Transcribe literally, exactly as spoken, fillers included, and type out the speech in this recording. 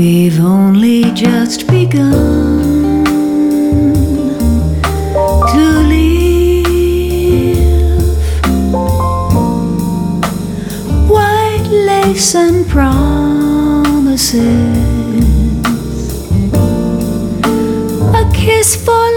We've only just begun to live. White lace and promises, a kiss for